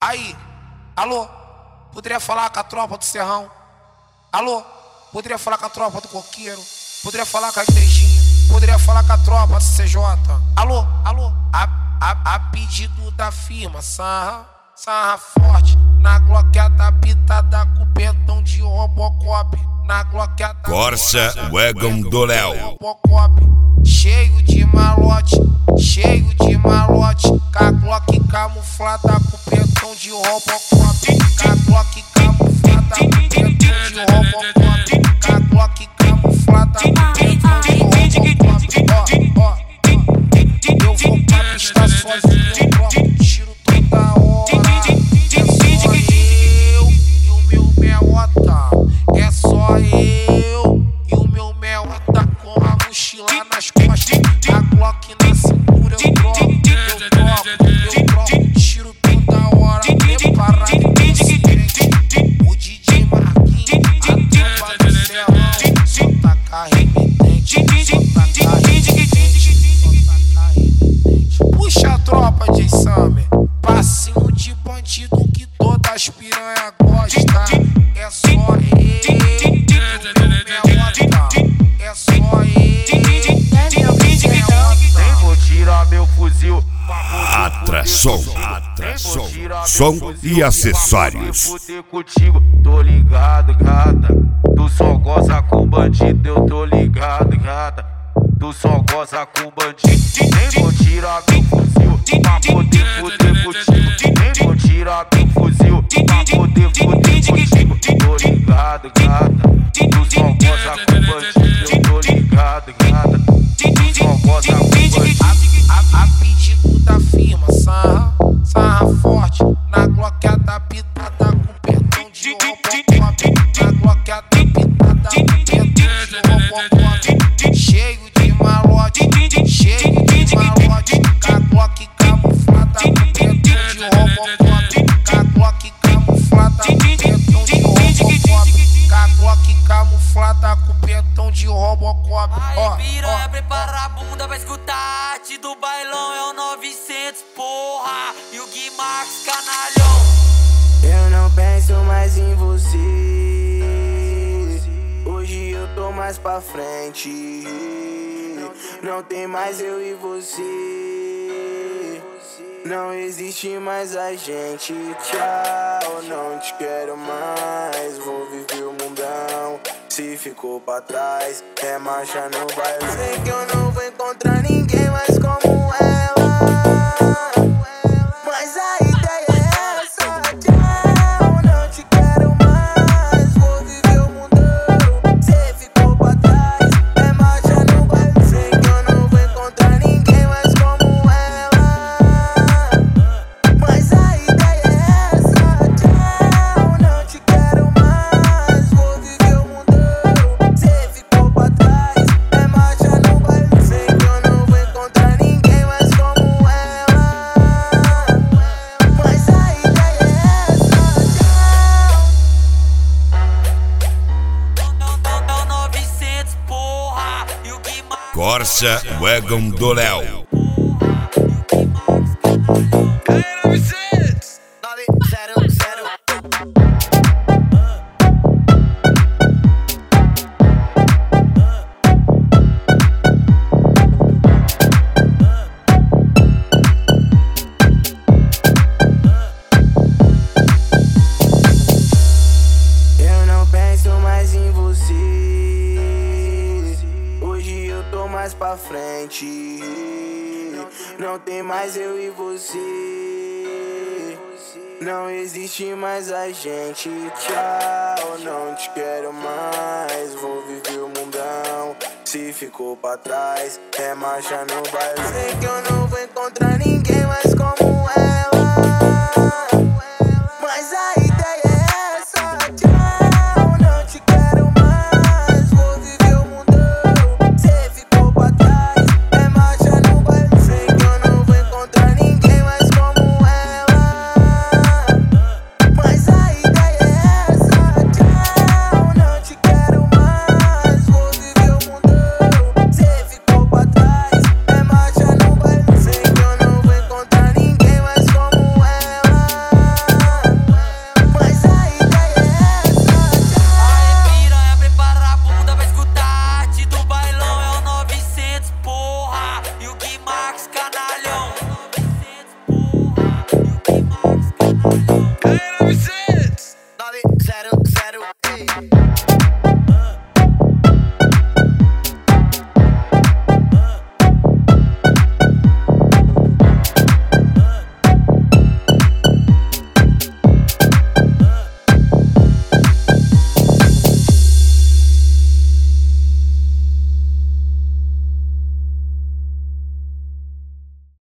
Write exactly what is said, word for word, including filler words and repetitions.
Aí, alô, poderia falar com a tropa do Serrão? Alô, poderia falar com a tropa do Coqueiro? Poderia falar com a igrejinha? Poderia falar com a tropa do C J? Alô, alô, a, a, a pedido da firma, sarra, sarra forte. Na gloqueada pitada com pentão de Robocop. Na gloqueada Corsa Wagon do Léo. Cheio de malote, cheio de malote. Com a Glock camuflada com pentão de Robocop. Com a Glock camuflada com pentão de Robocop. Com a Glock camuflada com pentão de Robocop. Ó, ó, ó. Eu vou pra pista sozinho, eu troco tiro toda hora. É só eu e o meu meota. É só eu e o meu meota com a mochila nas costas. A Glock na cintura eu troco, eu troco, eu troco tiro toda hora. Preparado e consciente. O D J Marquinhos, a tropa do Serrão. Só taca remitente, só taca remitente, só taca remitente. Puxa a tropa, J Summer. Passinho de bandido que todas as piranha gostam. É só eu e o meu meota. É só eu. Nem vou tirar meu fuzil. Atração, atração, som e acessórios. Fuder contigo, tô ligado, gata. Tu só goza com bandido, eu tô ligado, gata. Tu só goza com bandido. Nem vou tirar meu fuzil pra poder fuder contigo. Nem vou tirar meu fuzil pra poder fuder contigo. Tô ligado, gata. Tu só goza com bandido, eu tô ligado, gata. Tu só goza com bandido. A, a pedido da firma, sarra, sarra forte. Na gloqueada pitada com pentão de Robocop. Na gloqueada pitada com pentão de Robocop. Cheio de malote, cheio de malote. Com a Glock camuflada com pentão de Robocop. Com a Glock camuflada com pentão de Robocop. Com a Glock camuflada com pentão de Robocop. Ó, Aí piranha, prepara a bunda pra escutar. Arte do bailão é o novecentos, porra. E o Gui Max, canalhão. Eu não penso mais em você. Hoje eu tô mais pra frente. Não tem mais eu e você. Não existe mais a gente. Tchau, não te quero mais. Vou viver o mundão. Se ficou pra trás, é marcha no baile. Sei que eu não vou encontrar ninguém mais como ela. Mas a ideia é essa. Tchau, não te quero mais. Vou viver o mundão. Se ficou pra trás, é marcha no baile. Sei que eu não vou encontrar ninguém mais como ela. Mas a ideia é essa. Tchau, não te quero mais. Vou viver o mundão. Se ficou pra trás, é marcha no baile. Sei que eu não vou encontrar ninguém mais como ela. Mas a ideia é essa. Não, não, não, não, novecentos, porra. E o Gui Max. Corsa Wagon do Léo. Eu não penso mais em você. Hoje eu tô mais pra frente. Não tem mais eu e você. Não existe mais a gente. Tchau, não te quero mais. Vou viver o mundão. Se ficou pra trás, é marcha no baile. Sei que eu não vou